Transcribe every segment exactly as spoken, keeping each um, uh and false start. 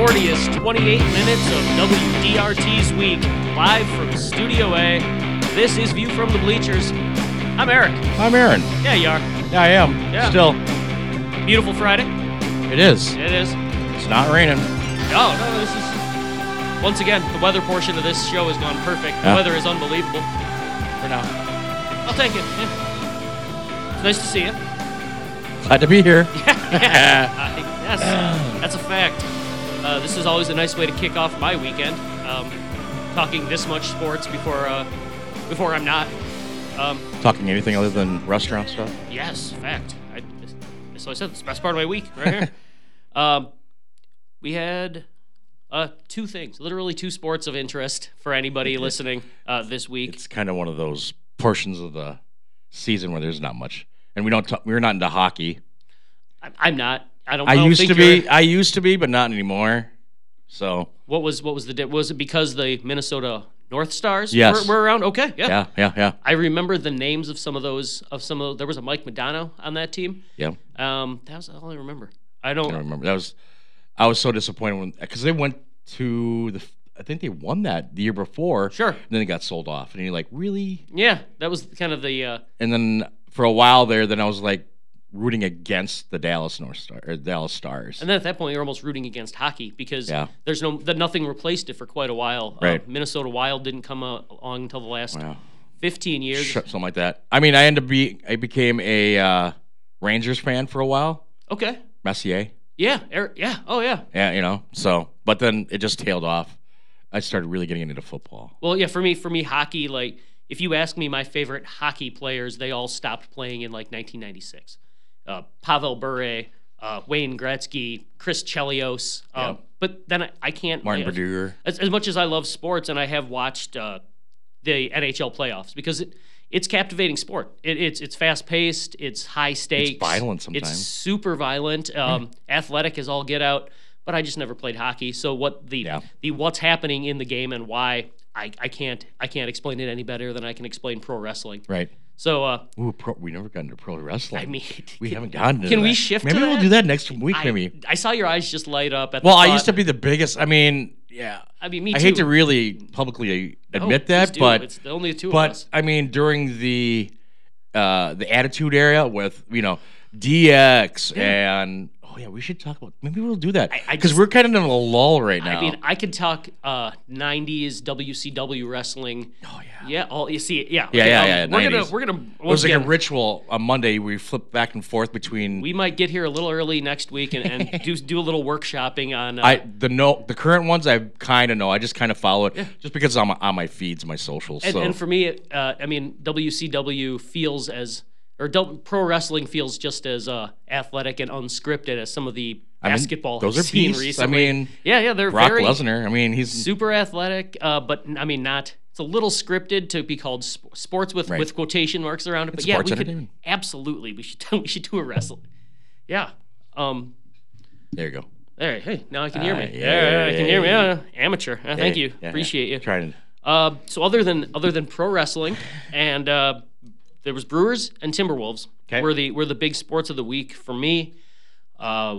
glorious twenty-eight minutes of W D R T's Week, live from Studio A. This is View from the Bleachers. I'm Eric. I'm Aaron. Yeah, you are. Yeah, I am. Yeah. Still. Beautiful Friday. It is. It is. It's not raining. No, no, this is... Once again, the weather portion of this show has gone perfect. The Yeah. weather is unbelievable. For now. I'll take it. Yeah. It's nice to see you. Glad to be here. Yeah. Uh, yes, that's a fact. Uh, this is always a nice way to kick off my weekend. Um, talking this much sports before uh, before I'm not. Um, Talking anything other than restaurant stuff? yes, fact. I, so I said it's the best part of my week right here. um, we had uh, two things, literally two sports of interest for anybody listening uh, this week. It's kind of one of those portions of the season where there's not much. And we don't. Talk, we're not into hockey. I, I'm not. I don't. I, I don't used think to be. you're- I used to be, but not anymore. So What was what was the di- was it because the Minnesota North Stars Yes. were, were around? Okay, yeah. yeah, yeah, yeah, I remember the names of some of those of some of there was a Mike Modano on that team. yeah. Um, that was all I remember. I I don't. don't remember. That was. I was so disappointed when because they went to the. I think they won that the year before. Sure. And then they got sold off, and you're like, really? Yeah, that was kind of the. Uh, And then for a while there, then I was like rooting against the Dallas North Star or Dallas Stars. and then at that point, you're almost rooting against hockey because Yeah. there's no that nothing replaced it for quite a while. Uh, Right. Minnesota Wild didn't come out along until the last Wow. fifteen years. Sh- Something like that. I mean, I ended up be I became a uh, Rangers fan for a while. Okay. Messier. Yeah. Er, yeah. Oh yeah. Yeah, you know. So, but then it just tailed off. I started really getting into football. Well, yeah. For me, for me, hockey. Like, if you ask me my favorite hockey players, they all stopped playing in like nineteen ninety-six. Uh, Pavel Bure, uh, Wayne Gretzky, Chris Chelios. Uh, Yep. But then I, I can't. Martin like, Brodeur. As, as much as I love sports, and I have watched uh, the N H L playoffs because it, it's captivating sport. It, it's it's fast paced. It's high stakes. violent It's sometimes. super violent. Um, Athletic as all get out. But I just never played hockey. So what the Yeah. the what's happening in the game and why I, I can't I can't explain it any better than I can explain pro wrestling. Right. So uh, Ooh, pro, we never got into pro wrestling. I mean, we haven't gotten into can we that. shift Maybe to we'll that? do that next week, I, maybe. I saw your eyes just light up at Well, the I thought. used to be the biggest. I mean, yeah. I mean, me I too. hate to really publicly No, admit please that, do. but it's the only two of But us. I mean, during the uh, the Attitude Era with you know D X and oh yeah, we should talk about maybe we'll do that I- I because just- we're kind of in a lull right now. I mean, I could talk uh, nineties W C W wrestling. oh yeah, Yeah, all you see. Yeah, Yeah, okay, yeah, um, yeah, We're gonna nineties. we're gonna it was once like again, a ritual on Monday. We flip back and forth between we might get here a little early next week and, and do do a little workshopping on. Uh, I the no the current ones I kind of know. I just kind of follow it just because I'm on my feeds, my socials. and, so and for me, uh, I mean, W C W feels as or don't, pro wrestling feels just as uh, athletic and unscripted as some of the I mean, basketball those are I've seen beasts. I recently. mean, yeah, yeah, they're Brock very Lesnar. I mean, he's super athletic, uh, but I mean, not. It's a little scripted to be called sp- sports with, Right. with quotation marks around it. But It's yeah, sports we could entertainment. absolutely we should do, we should do a wrestling. Yeah. Um. there you go. There. Hey, now I can hear Uh, me. yeah, Yeah, yeah, I can yeah, hear me. yeah. Yeah, amateur. Uh, thank Yeah, you. yeah, Appreciate you. Trying to Uh, so other than other than pro wrestling and uh, there was Brewers and Timberwolves 'Kay. were the were the big sports of the week for me. Uh,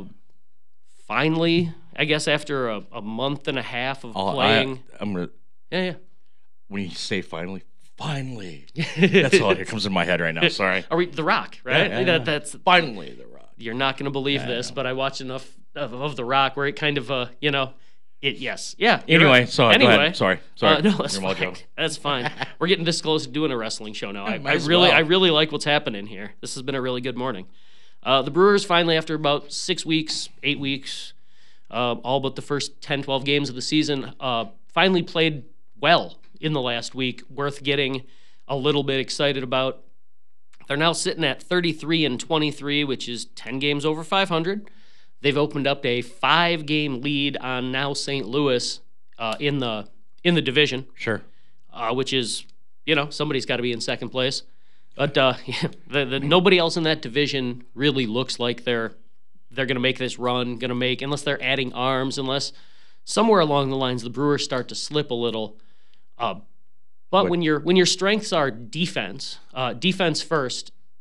finally, I guess after a, a month and a half of I'll- playing, I, I'm gonna. yeah, When you say finally, finally, yeah. that's all that comes in my head right now. Sorry. Are we The Rock? Right? Yeah, yeah, That, yeah. that's Finally, the Rock. you're not going to believe Yeah, I this, know. but I watched enough of, of The Rock where it kind of uh you know it yes yeah. you're Anyway, right. so anyway, go ahead. Sorry, sorry. Uh, no, that's Your fine. mojo. That's fine. We're getting this close to doing a wrestling show now. I, I might as really, well. I really like what's happening here. This has been a really good morning. Uh, the Brewers finally, after about six weeks, eight weeks, uh, all but the first ten, twelve games of the season, uh, finally played well in the last week, worth getting a little bit excited about. They're now sitting at thirty-three and twenty-three, which is ten games over five hundred. They've opened up a five-game lead on now Saint Louis uh, in the in the division, Sure. uh, which is, you know, somebody's got to be in second place. But uh, yeah, the, the, nobody else in that division really looks like they're they're going to make this run, going to make, unless they're adding arms, unless somewhere along the lines the Brewers start to slip a little. Uh, but What- when your when your strengths are defense, uh, defense first, y-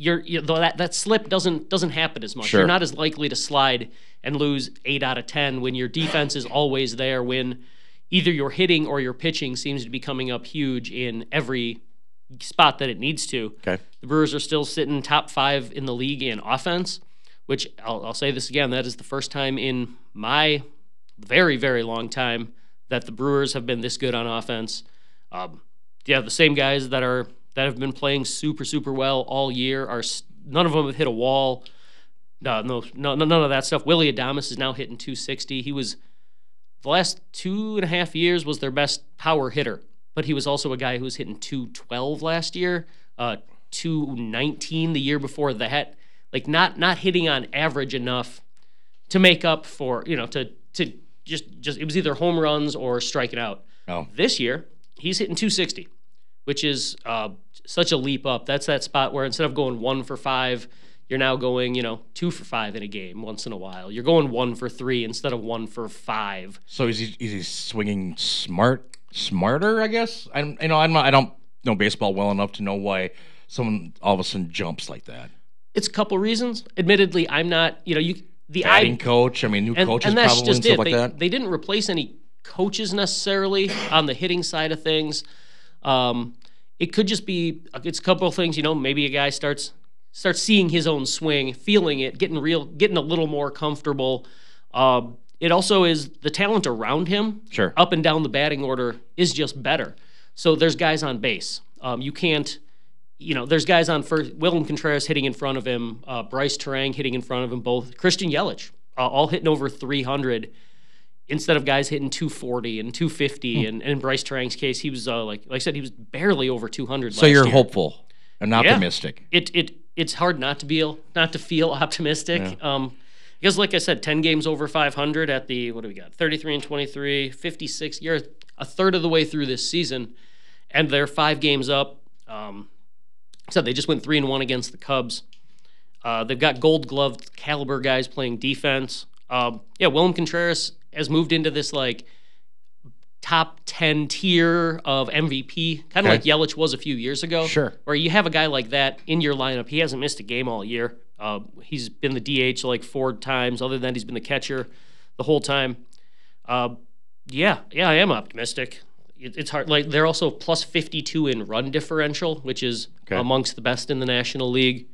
you're, you though that that slip doesn't doesn't happen as much. Sure. You're not as likely to slide and lose eight out of ten when your defense is always there. When either your hitting or your pitching seems to be coming up huge in every spot that it needs to. Okay. The Brewers are still sitting top five in the league in offense, which I'll, I'll say this again. That is the first time in my very very long time that the Brewers have been this good on offense. Um, yeah, the same guys that are that have been playing super super well all year are none of them have hit a wall. No, no, no, none of that stuff. Willie Adames is now hitting two sixty. He was the last two and a half years was their best power hitter, but he was also a guy who was hitting two twelve last year, uh, two nineteen the year before that. Like not not hitting on average enough to make up for you know to to just just it was either home runs or striking out. Oh. This year he's hitting two sixty, which is uh, such a leap up. That's that spot where instead of going one for five, you're now going, you know, two for five in a game once in a while. You're going one for three instead of one for five. So is he, is he swinging smart, smarter? I guess I you know I'm not, I don't know baseball well enough to know why someone all of a sudden jumps like that. It's a couple reasons. Admittedly, I'm not. You know, you the Batting eye, coach. I mean, new and, coaches and that's probably just and stuff it. like they, that. They didn't replace any coaches necessarily on the hitting side of things. Um, it could just be it's a couple of things. You know, maybe a guy starts starts seeing his own swing, feeling it, getting real, getting a little more comfortable. Uh, it also is the talent around him. Sure. Up and down the batting order is just better. So there's guys on base. Um, you can't. You know, there's guys on first. Willem Contreras hitting in front of him. Uh, Bryce Terang hitting in front of him. Both Christian Yelich, uh, all hitting over three hundred, instead of guys hitting two forty and two fifty. And, and in Bryce Terang's case, he was uh, like like I said, he was barely over two hundred. So last you're year. hopeful and optimistic. Yeah. It it it's hard not to be not to feel optimistic. Yeah. Um, because like I said, ten games over five hundred at the what do we got? thirty-three and twenty-three, fifty-six. You're a third of the way through this season, and they're five games up. Um, So they just went three and one against the Cubs. Uh, they've got Gold Glove caliber guys playing defense. Um, yeah, Willem Contreras has moved into this like top ten tier of M V P, kind of Okay. like Yelich was a few years ago. Sure. Where you have a guy like that in your lineup. He hasn't missed a game all year. Uh, he's been the D H like four times. Other than that, he's been the catcher the whole time. Uh, yeah, yeah, I am optimistic. It's hard. Like they're also plus fifty-two in run differential, which is Okay. amongst the best in the National League.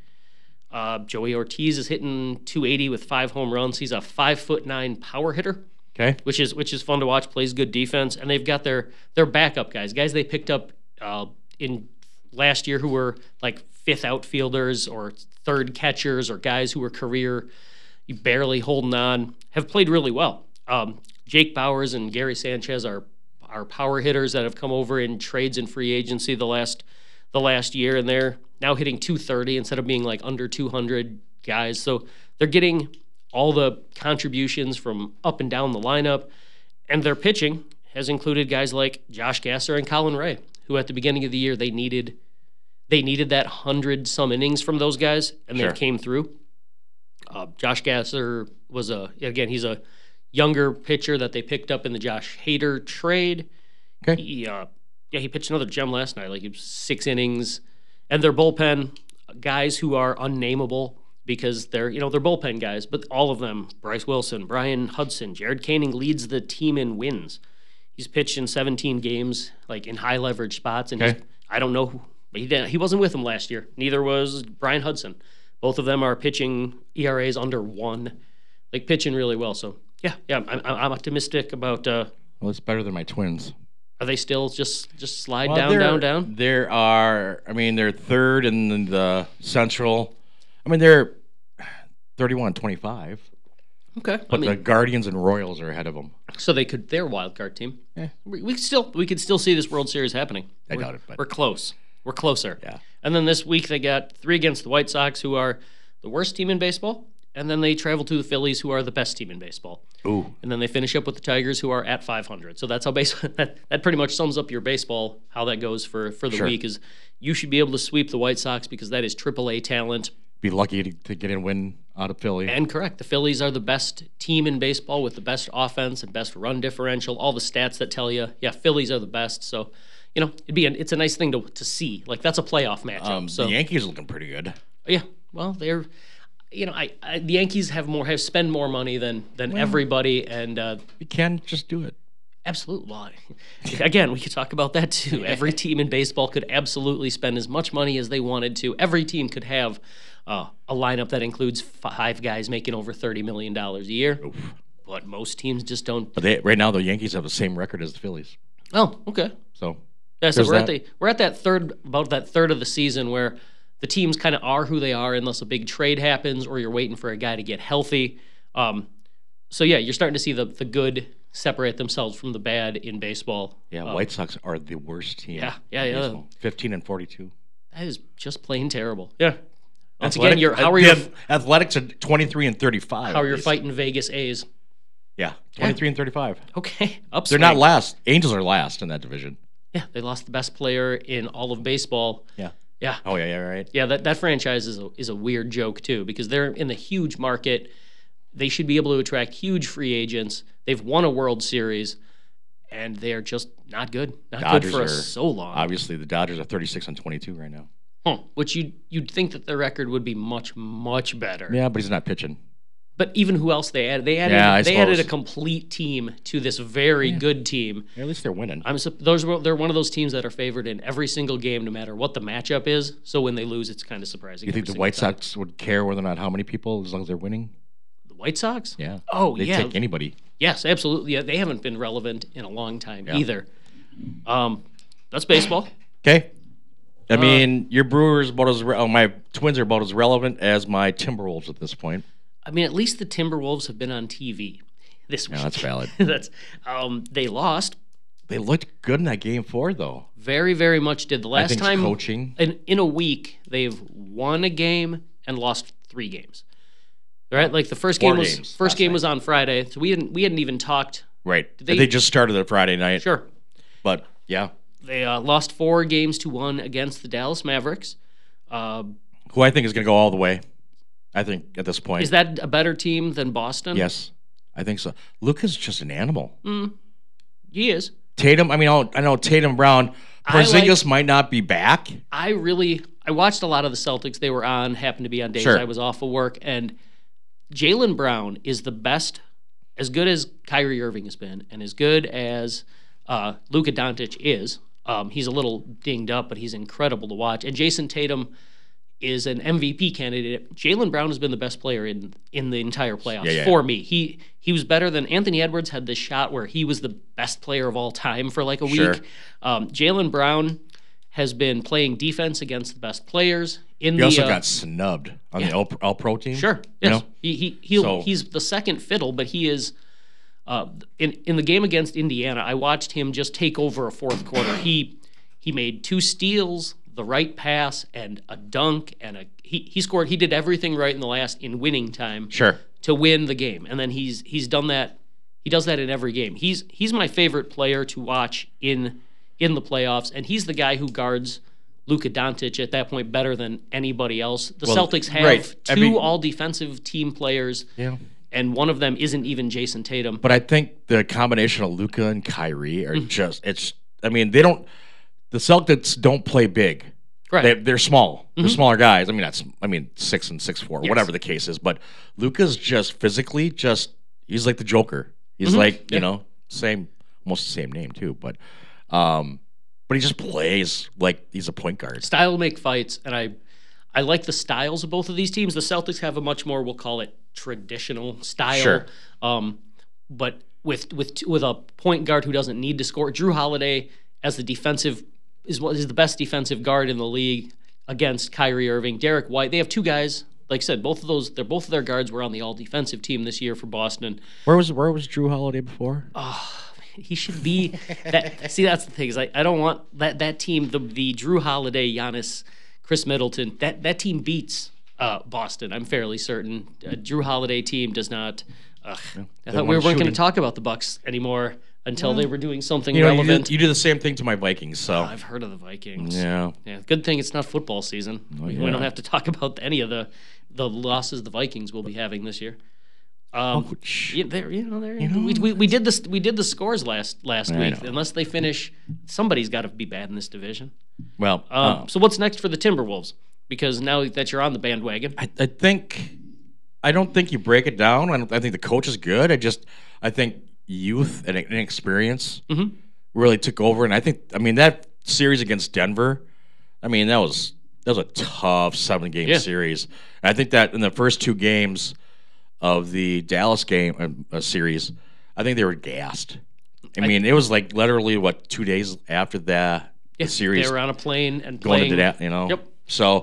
Uh, Joey Ortiz is hitting two eighty with five home runs. He's a five foot nine power hitter, Okay. which is which is fun to watch. Plays good defense, and they've got their their backup guys, guys they picked up uh, in last year who were like fifth outfielders or third catchers or guys who were career barely holding on, have played really well. Um, Jake Bowers and Gary Sanchez are are power hitters that have come over in trades and free agency the last the last year, and they're now hitting two thirty instead of being like under two hundred guys. So they're getting all the contributions from up and down the lineup, and their pitching has included guys like Josh Gasser and Colin Ray, who at the beginning of the year they needed they needed that hundred some innings from those guys, and Sure. they came through. Uh, Josh Gasser was a again he's a younger pitcher that they picked up in the Josh Hader trade. Okay. He, uh, yeah, he pitched another gem last night, like he was six innings. And their bullpen, guys who are unnameable because they're, you know, they're bullpen guys, but all of them, Bryce Wilson, Brian Hudson, Jared Koenig leads the team in wins. He's pitched in seventeen games, like in high leverage spots, and Okay. he's, I don't know, who, but he didn't, he wasn't with them last year. Neither was Brian Hudson. Both of them are pitching E R As under one, like pitching really well. So yeah, yeah, I'm, I'm optimistic about. Uh, Well, it's better than my Twins. are they still just just slide Well, down, there- down, down? There are, I mean, they're third in the Central. I mean, they're thirty-one twenty-five, Okay, but I mean, the Guardians and Royals are ahead of them. so they could their wild card team. Yeah. We, we could still we could still see this World Series happening. I We're- doubt it, but- we're close. We're closer. Yeah. And then this week they got three against the White Sox, who are the worst team in baseball, and then they travel to the Phillies, who are the best team in baseball. Ooh. And then they finish up with the Tigers, who are at five hundred. So that's how base that, that pretty much sums up your baseball. How that goes for for the Sure. week is you should be able to sweep the White Sox because that is triple A talent. Be lucky to, to get a win out of Philly. And correct, the Phillies are the best team in baseball with the best offense and best run differential. All the stats that tell you, yeah, Phillies are the best. So, you know, it'd be an, it's a nice thing to to see. Like that's a playoff matchup. um, so the Yankees looking pretty good. Yeah, well, they're, you know, I, I the Yankees have more have spend more money than than Well, everybody, and uh, You can just do it. absolutely. Well, again, we could talk about that too. Every team in baseball could absolutely spend as much money as they wanted to. Every team could have uh, a lineup that includes five guys making over thirty million dollars a year. Oof. But most teams just don't. But they, right now, the Yankees have the same record as the Phillies. Oh, okay. So Yeah, so There's we're at that. the we're at that third about that third of the season where the teams kind of are who they are unless a big trade happens or you're waiting for a guy to get healthy. Um, so yeah, you're starting to see the the good separate themselves from the bad in baseball. yeah, Um, White Sox are the worst team. Yeah, yeah, in yeah. baseball. Fifteen and forty-two. That is just plain terrible. Yeah. Once Athletic- again, you're how are the you Ath- Athletics are twenty-three and thirty-five. how at you're least. fighting Vegas A's. Yeah, twenty-three and thirty-five. Okay, They're upswing. not last. Angels are last in that division. Yeah, they lost the best player in all of baseball. Yeah. Yeah, Oh yeah, yeah, right. yeah. That that franchise is a, is a weird joke too because they're in the huge market. They should be able to attract huge free agents. They've won a World Series, and they're just not good. Not Dodgers good for are so long. Obviously, the Dodgers are thirty-six and twenty-two right now. Huh. Which you you'd think that their record would be much much better. Yeah, but he's not pitching. But even who else they added? They added Yeah, I they added a suppose. complete team to this very good team. At least they're winning. I'm sup- those were- they're one of those teams that are favored in every single game, no matter what the matchup is. So when they lose, it's kind of surprising. You think every the White single time. Sox would care whether or not how many people, as long as they're winning? The White Sox? Yeah. Oh They yeah, take anybody. yes, absolutely. Yeah, they haven't been relevant in a long time Yeah. either. Um, that's baseball. Okay. I Uh, mean, your Brewers about as re- oh, my Twins are about as relevant as my Timberwolves at this point. I mean, at least the Timberwolves have been on T V this week. Yeah, that's valid. that's um, they lost They looked good in that game four, though. very, very much. Did the I last think time coaching. in in a week they've won a game and lost three games. Right, like the first Four game was games first last game night. was on Friday, so we hadn't we hadn't even talked. Right. they- They, just started it Friday night. Sure, But yeah, they uh, lost four games to one against the Dallas Mavericks. Uh, who I think is going to go all the way. I think at this point. is that a better team than Boston? Yes, I think so. Luca's just an animal. He is. Tatum, I mean, I'll- I know Tatum Brown. I Porzingis might not be back. I really I watched a lot of the Celtics. They were on, happened to be on days Sure. I was off of work, and Jalen Brown is the best, as good as Kyrie Irving has been, and as good as uh, Luka Doncic is. Um, he's a little dinged up, but he's incredible to watch. And Jason Tatum is an M V P candidate. Jalen Brown has been the best player in in the entire playoffs Yeah, yeah. for me. He he was better than Anthony Edwards had this shot where he was the best player of all time for like a Sure. week. Um, Jalen Brown has been playing defense against the best players in He the. also uh, got snubbed on the All, All Pro team. Sure. You Yes. know? He he he'll, So- he's the second fiddle, but he is uh, in in the game against Indiana. I watched him just take over a fourth quarter. He he made two steals, the right pass, and a dunk, and a he he scored. He did everything right in the last in winning time Sure. to win the game, and then he's he's done that. He does that in every game. He's he's my favorite player to watch in in the playoffs, and he's the guy who guards Luka Doncic at that point better than anybody else. The Well, Celtics have right. two I mean- all defensive team players, Yeah. and one of them isn't even Jason Tatum. But I think the combination of Luca and Kyrie are Mm-hmm. just, it's, I mean, they don't, the Celtics don't play big. Right. They, they're small. They're smaller guys. I mean, that's, I mean, six and six, four, Yes. whatever the case is. But Luca's just physically just, he's like the Joker. He's like, you Yeah. know, same, almost the same name too. But, um, but he just plays like he's a point guard. Style make fights, and I I like the styles of both of these teams. The Celtics have a much more, we'll call it traditional style. Sure. Um, but with with with a point guard who doesn't need to score, Drew Holiday as the defensive is what is the best defensive guard in the league against Kyrie Irving, Derek White. They have two guys. Like I said, both of those, they're both of their guards were on the all defensive team this year for Boston. Where was where was Drew Holiday before? He should be that. See, that's the thing is I, I don't want that that team the the Drew Holiday, Giannis, Chris Middleton. That that team beats uh, Boston. I'm fairly certain. Uh, Drew Holiday team does not. Ugh. I thought we weren't weren't going to shooting. talk about the Bucks anymore until they were doing something you know, you relevant. do, you do the same thing to my Vikings. So I've heard of the Vikings. yeah, Yeah, good thing it's not football season. we, we yeah. don't have to talk about any of the the losses the Vikings will be having this year. Um, Ouch. yeah, they're, you know, they're, we, we, we did this. We did the scores last last I week. know. Unless they finish, somebody's got to be bad in this division. well, Um, uh, so what's next for the Timberwolves? because now that you're on the bandwagon. I, I think I don't think you break it down. I, don't, I think the coach is good. I just I think youth and inexperience Mm-hmm. really took over, and I think I mean that series against Denver. I mean that was that was a tough seven game Yeah. series. And I think that in the first two games of the Dallas game uh, series, I think they were gassed. I mean, it was like literally what two days after that Yeah, the series they were on a plane and going playing. into that, you know. Yep. So,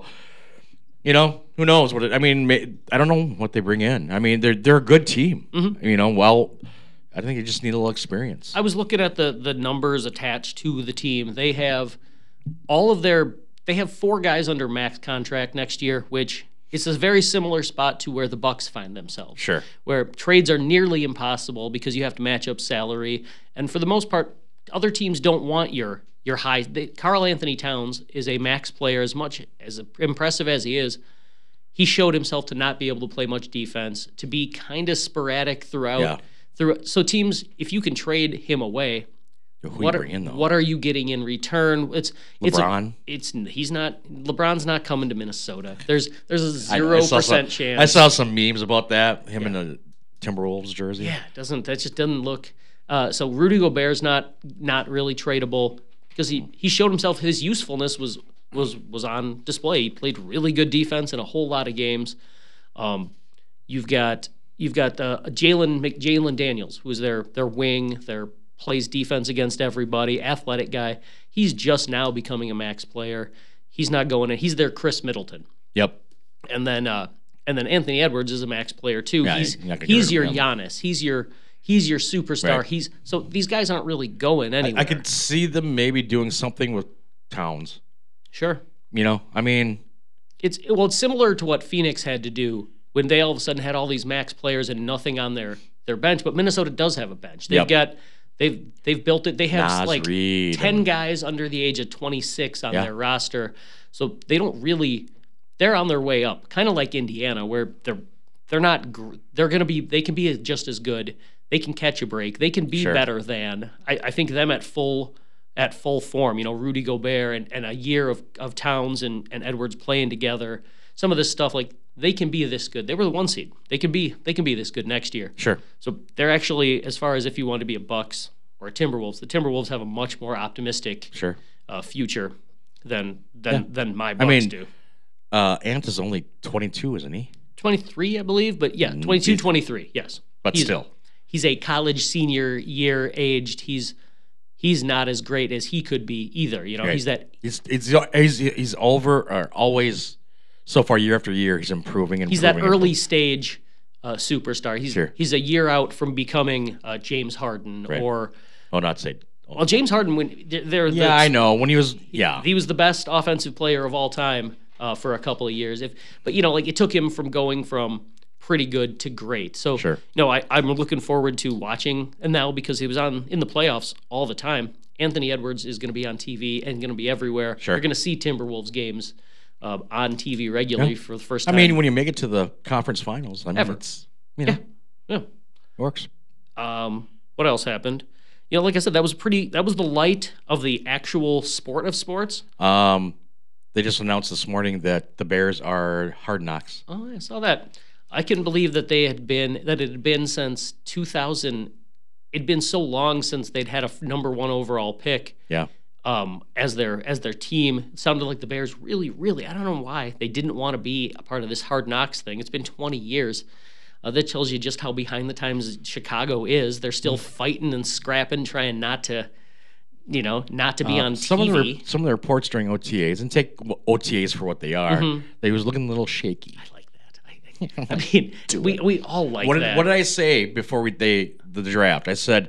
you know, who knows what it, I mean? ma- I don't know what they bring in. I mean, they're they're a good team. Mm-hmm. You know, well, I think you just need a little experience. I was looking at the the numbers attached to the team. They have all of their they have four guys under max contract next year, which is a very similar spot to where the Bucks find themselves. Sure. Where trades are nearly impossible because you have to match up salary, and for the most part, other teams don't want your your high. They, Karl Anthony Towns is a max player. As much as impressive as he is, he showed himself to not be able to play much defense, to be kind of sporadic throughout. Yeah. Through so teams, if you can trade him away, Who what you are, bring in though? what are you getting in return? It's it's a- LeBron? it's he's not LeBron's not coming to Minnesota. There's there's a I- I zero saw percent some- chance. I saw some memes about that. Him in the Timberwolves jersey. Yeah, it doesn't that just doesn't look. Uh, so Rudy Gobert's not not really tradable because he he showed himself his usefulness was was was on display. He played really good defense in a whole lot of games. Um, you've got you've got uh, Jalen Mc- Jalen Daniels, who's their their wing, their plays defense against everybody, athletic guy. He's just now becoming a max player. He's not going in. He's their Chris Middleton. Yep. And then uh, and then Anthony Edwards is a max player too. Yeah, he's you're not gonna get he's rid your of him. Giannis. He's your he's your superstar. Right. He's so these guys aren't really going anywhere. I could see them maybe doing something with Towns. Sure. You know, I mean, It's well, it's similar to what Phoenix had to do when they all of a sudden had all these max players and nothing on their their bench. But Minnesota does have a bench. They've Yep. got they've they've built it. They have Nas like Reed ten and- guys under the age of twenty-six on Yeah. their roster, so they don't really. They're on their way up, kind of like Indiana, where they're they're not gr- they're going to be they can be just as good. They can catch a break. They can be Sure. better than I, I think them at full at full form. You know, Rudy Gobert and, and a year of, of Towns and, and Edwards playing together. Some of this stuff, like they can be this good. They were the one seed. They can be they can be this good next year. sure. So they're actually, as far as if you want to be a Bucks or a Timberwolves, the Timberwolves have a much more optimistic Sure. uh, future than than Yeah. than my Bucks mean, do. Uh, Ant is only twenty-two, isn't he? twenty-three, I believe, but yeah, twenty-two, twenty-three, yes. But He's- still. He's a college senior year aged. He's he's not as great as he could be either. You know, Right. he's that He's, he's, he's, he's over, or always, so far, year after year, he's improving and he's that early stage uh, superstar. He's Sure. he's a year out from becoming uh, James Harden Right. or Oh, not say. Oh. well, James Harden when they're, they're Yeah, the, I know. When he was, yeah. he was the best offensive player of all time uh, for a couple of years. If but you know, like it took him from going from pretty good to great. So Sure. no, I, I'm looking forward to watching and now because he was on in the playoffs all the time. Anthony Edwards is going to be on T V and going to be everywhere. Sure. You're going to see Timberwolves games uh, on T V regularly Yeah. for the first I time. mean, when you make it to the conference finals, I mean, Ever. it's, you know, yeah. it works. Um, what else happened? You know, like I said, that was pretty. That was the light of the actual sport of sports. Um, they just announced this morning that the Bears are Hard Knocks. Oh, I saw that. I couldn't believe that they had been that it had been since two thousand. It'd been so long since they'd had a f- number one overall pick Yeah. um, as their as their team. It sounded like the Bears really, really. I don't know why they didn't want to be a part of this Hard Knocks thing. It's been twenty years. Uh, that tells you just how behind the times Chicago is. They're still fighting and scrapping, trying not to, you know, not to be Uh, on some T V. of the some of the reports during O T As, and take O T As for what they are. Mm-hmm. They was looking a little shaky. I like that. I, I mean, we, we all like What did, that. what did I say before we they the draft? I said,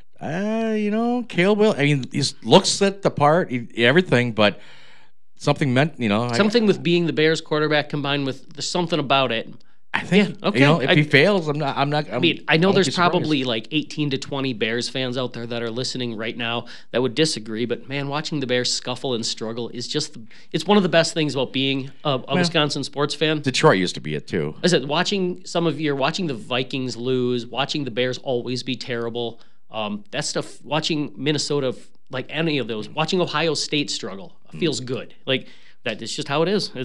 uh, you know, Caleb will. I mean, he looks at the part, he, everything, but something meant, you know, I, Something with being the Bears quarterback combined with there's something about it. I think, Yeah, okay. you know, if I- he fails, I'm not. I'm not. I'm, I mean, I know won't there's be surprised. probably like eighteen to twenty Bears fans out there that are listening right now that would disagree, but man, watching the Bears scuffle and struggle is just the, it's one of the best things about being a, a Wisconsin sports fan. Detroit used to be it too. I said watching some of your watching the Vikings lose, watching the Bears always be terrible. Um, that stuff. Watching Minnesota, like any of those, watching Ohio State struggle feels good. Like that. It's just how it is. It's,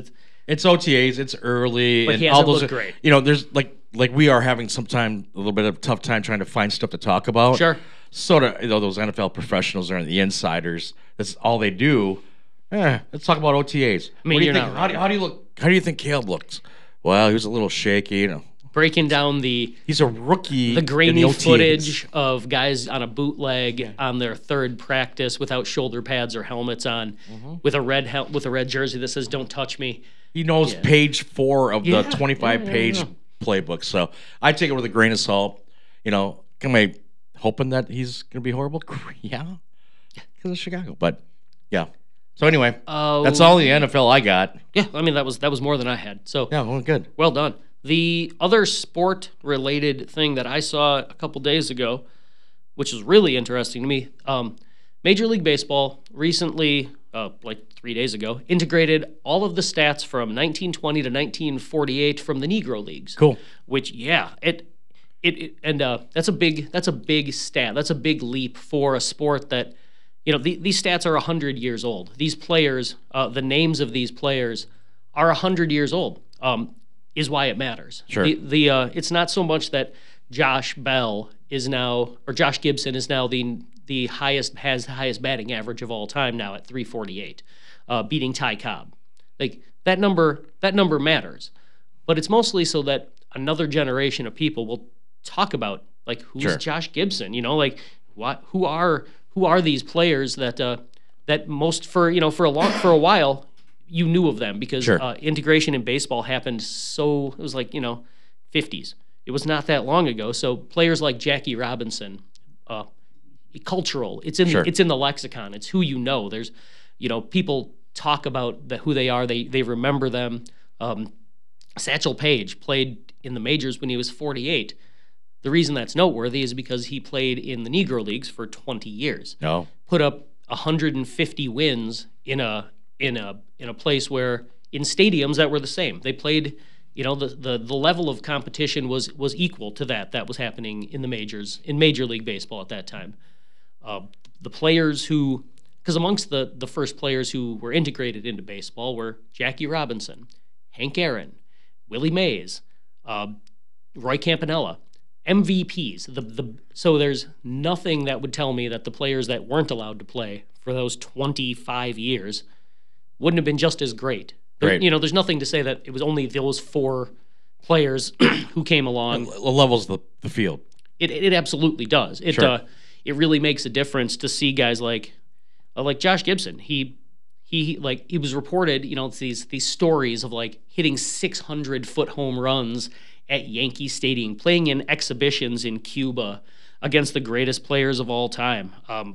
It's O T As. It's early, But and he all hasn't those. looked are- great. You know, there's like like we are having some time a little bit of tough time trying to find stuff to talk about. Sure. Sort of, you know, those N F L professionals are the insiders. That's all they do. Eh, let's talk about O T As. I mean, what do you you're think? not How do, wrong. how do you look? How do you think Caleb looked? Well, he was a little shaky. You know, Breaking down the he's a rookie. the in grainy O T As. footage of guys on a bootleg on their third practice without shoulder pads or helmets on, Mm-hmm. with a red hel- with a red jersey that says "Don't touch me." He knows page four of Yeah, the twenty-five yeah, yeah, page yeah. playbook. So I take it with a grain of salt. You know, am I hoping that he's going to be horrible? Yeah, because of Chicago. But yeah. So anyway, Oh, that's all the N F L I got. Yeah, I mean that was that was more than I had. So Yeah, well, good. well done. The other sport related thing that I saw a couple days ago, which is really interesting to me, um, Major League Baseball recently, uh, like three days ago, integrated all of the stats from nineteen twenty to nineteen forty-eight from the Negro Leagues. Cool. Which, yeah, it, it, it and uh, that's a big that's a big stat. That's a big leap for a sport that, you know, the, these stats are a hundred years old. These players, uh, the names of these players, are a hundred years old. Um, is why it matters. Sure. The, the uh, it's not so much that Josh Bell is now or Josh Gibson is now the the highest has the highest batting average of all time now at three forty-eight, uh, beating Ty Cobb. Like that number that number matters, but it's mostly so that another generation of people will talk about like who's Sure. Josh Gibson. You know, like what who are who are these players that uh, that most for you know for a long for a while you knew of them because Sure. uh, integration in baseball happened so it was like you know fifties. It was not that long ago. So players like Jackie Robinson, uh, cultural. It's in Sure. the, it's in the lexicon. It's who you know. There's you know people talk about the, who they are. They they remember them. Um, Satchel Paige played in the majors when he was forty-eight. The reason that's noteworthy is because he played in the Negro Leagues for twenty years. No. Put up one hundred fifty wins in a in a in a place where in stadiums that were the same. They played, you know, the the, the level of competition was was equal to that that was happening in the majors in Major League Baseball at that time. Uh, the players who, because amongst the the first players who were integrated into baseball were Jackie Robinson, Hank Aaron, Willie Mays, uh, Roy Campanella. M V Ps. The the so there's nothing that would tell me that the players that weren't allowed to play for those twenty-five years wouldn't have been just as great. There- Right. You know, there's nothing to say that it was only those four players who came along. It levels the, the field. It it absolutely does. It Sure. uh, it really makes a difference to see guys like uh, like Josh Gibson. He he like he was reported. You know, it's these these stories of like hitting six hundred foot home runs at Yankee Stadium, playing in exhibitions in Cuba against the greatest players of all time. Um,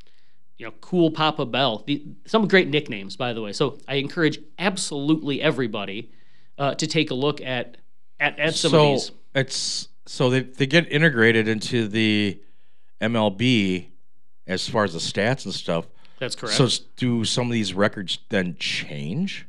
you know, Cool Papa Bell. The, some great nicknames, by the way. So I encourage absolutely everybody uh, to take a look at at, at some so of these. it's so they they get integrated into the M L B as far as the stats and stuff. That's correct. So s- do some of these records then change?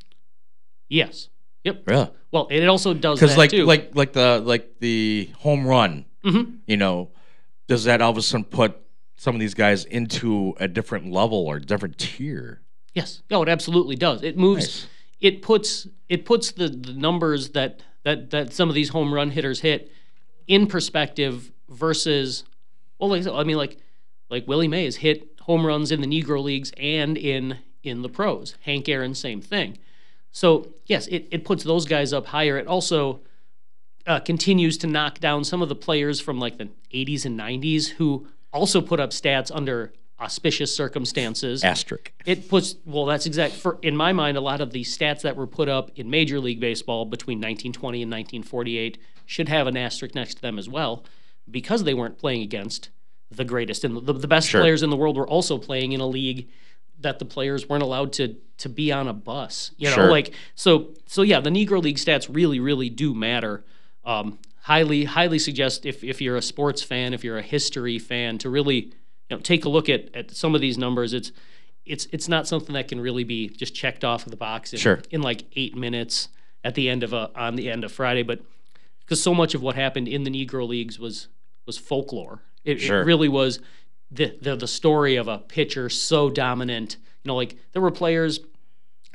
yes. Yep. Yeah. Well, it also does Because that like too. like like the like the home run, Mhm. you know, does that all of a sudden put some of these guys into a different level or different tier? Yes. No, it absolutely does. It moves. Nice. It puts it puts the, the numbers that, that that some of these home run hitters hit in perspective versus. Well, like, I mean, like like Willie Mays hit home runs in the Negro Leagues and in in the pros. Hank Aaron, same thing. So yes, it, it puts those guys up higher. It also uh, continues to knock down some of the players from like the eighties and nineties who also put up stats under auspicious circumstances. Asterisk. It puts well, that's exact. For in my mind, a lot of the stats that were put up in Major League Baseball between nineteen twenty and nineteen forty-eight should have an asterisk next to them as well, because they weren't playing against the greatest and the, the best Sure. players in the world were also playing in a league that the players weren't allowed to to be on a bus. You know, Sure. like so. So yeah, the Negro League stats really, really do matter. Um, highly, highly suggest if if you're a sports fan, if you're a history fan, to really you know take a look at at some of these numbers. It's it's it's not something that can really be just checked off of the box in, Sure. in like eight minutes at the end of a on the end of Friday, but because so much of what happened in the Negro Leagues was was folklore. It, Sure. it really was the, the the story of a pitcher so dominant. You know, like there were players that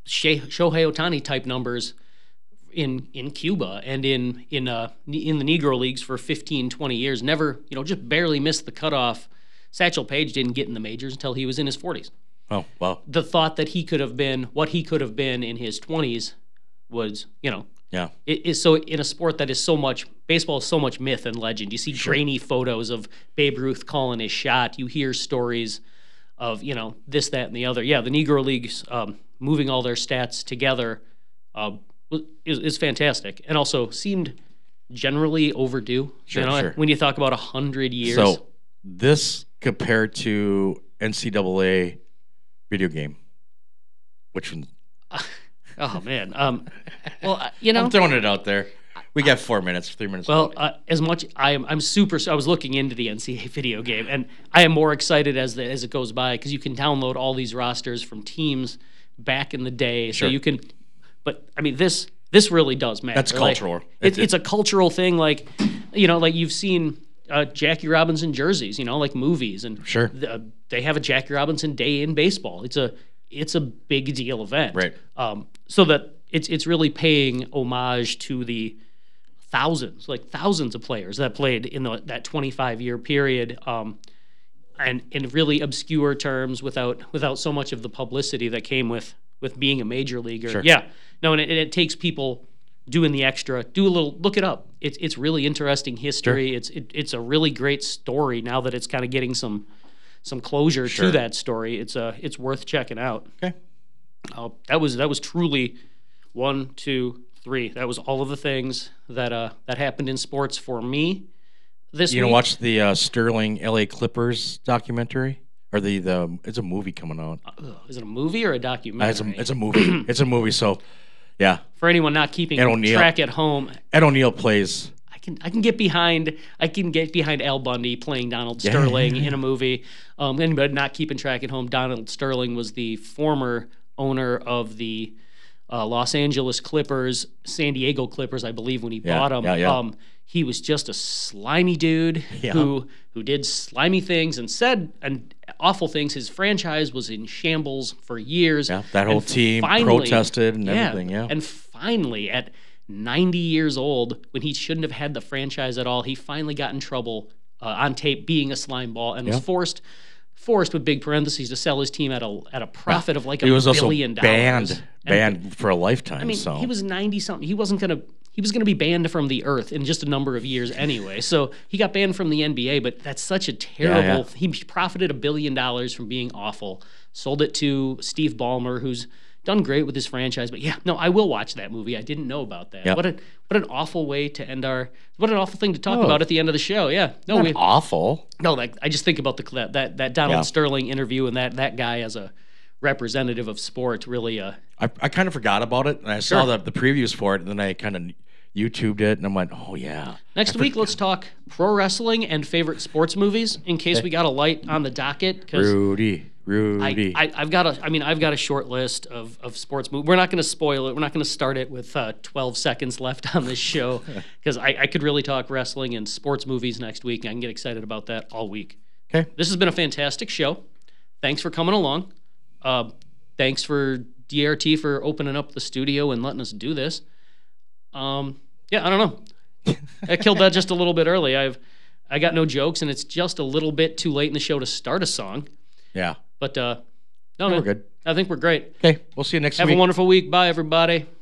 Shei- Shohei Ohtani type numbers in in Cuba and in in uh in the Negro leagues for fifteen, twenty years. Never, you know, just barely missed the cutoff. Satchel Paige didn't get in the majors until he was in his forties. Oh, wow. The thought that he could have been what he could have been in his twenties was, you know, Yeah. it is so in a sport that is so much baseball is so much myth and legend. You see grainy photos of Babe Ruth calling his shot. You hear stories of, you know, this, that, and the other. Yeah, the Negro Leagues um, moving all their stats together uh, is, is fantastic, and also seemed generally overdue. Sure, you know, sure. when you talk about a hundred years. So this compared to N C double A video game, which one? Oh man. Um, well, uh, you know, I'm throwing it out there. We got four minutes, three minutes. well, left. uh, as much I am, I'm super. I was looking into the N C A A video game, and I am more excited as the, as it goes by because you can download all these rosters from teams back in the day, so Sure. you can. But I mean, this this really does matter. That's Like, cultural. It's It- it's a cultural thing, like you know, like you've seen uh, Jackie Robinson jerseys, you know, like movies, and Sure. th- uh, they have a Jackie Robinson Day in baseball. It's a it's a big deal event, Right. Um, so that it's it's really paying homage to the thousands, like thousands of players that played in the, that twenty-five year period, um, and in really obscure terms, without without so much of the publicity that came with with being a major leaguer. Sure. Yeah, no, and it, it takes people doing the extra. Do a little, look it up. It's it's really interesting history. It's it, it's a really great story. Now that it's kind of getting some some closure Sure. to that story, it's uh it's worth checking out. Okay. Uh, that was that was truly one, two, three. That was all of the things that uh that happened in sports for me this You week. gonna watch the uh, Sterling L A Clippers documentary, or the the? It's a movie coming out. Ugh, is it a movie or a Uh, documentary? It's a it's a movie. It's a movie. So, yeah, For anyone not keeping Ed O'Neill. track at home, Ed O'Neill plays. I can I can get behind I can get behind Al Bundy playing Donald Yeah. Sterling in a movie. Um, anybody not keeping track at home, Donald Sterling was the former owner of the uh, Los Angeles Clippers, San Diego Clippers, I believe, when he Yeah, bought them. yeah, yeah. Um, he was just a slimy dude Yeah. who who did slimy things and said and awful things. His franchise was in shambles for years. Yeah, that whole And team finally- protested and everything. Yeah, and finally, at ninety years old, when he shouldn't have had the franchise at all, he finally got in trouble uh, on tape being a slime ball and Yeah. was forced, forced with big parentheses, to sell his team at a at a profit of like a he was also billion dollars. banned And, banned for a lifetime. I mean, so he was ninety something. He wasn't gonna. He was going to be banned from the earth in just a number of years anyway. So he got banned from the N B A, but that's such a terrible. yeah. He profited a billion dollars from being awful. Sold it to Steve Ballmer, who's done great with his franchise. But yeah, no, I will watch that movie. I didn't know about that. Yep. What a what an awful way to end our. What an awful thing to talk Oh. about at the end of the show. Yeah, no, not we awful. no. Like I just think about the that that, that Donald Yeah. Sterling interview and that that guy as a representative of sport really. Uh, I, I kind of forgot about it, and I saw the the previews for it, and then I kind of YouTubed it, and I'm like, oh yeah. Next week, let's talk pro wrestling and favorite sports movies. In case we got a light on the docket, because Rudy, Rudy. I, I, I've got a, I mean, I've got a short list of, of sports movies. We're not going to spoil it. We're not going to start it with uh, twelve seconds left on this show, because I, I could really talk wrestling and sports movies next week, and I can get excited about that all week. Okay. This has been a fantastic show. Thanks for coming along. Uh, thanks for D R T for opening up the studio and letting us do this. Um, yeah, I don't know. I killed that just a little bit early. I've I got no jokes, and it's just a little bit too late in the show to start a song. Yeah. But uh, no, We're man, good. I think we're great. Okay. We'll see you next Have week. a wonderful week. Bye, everybody.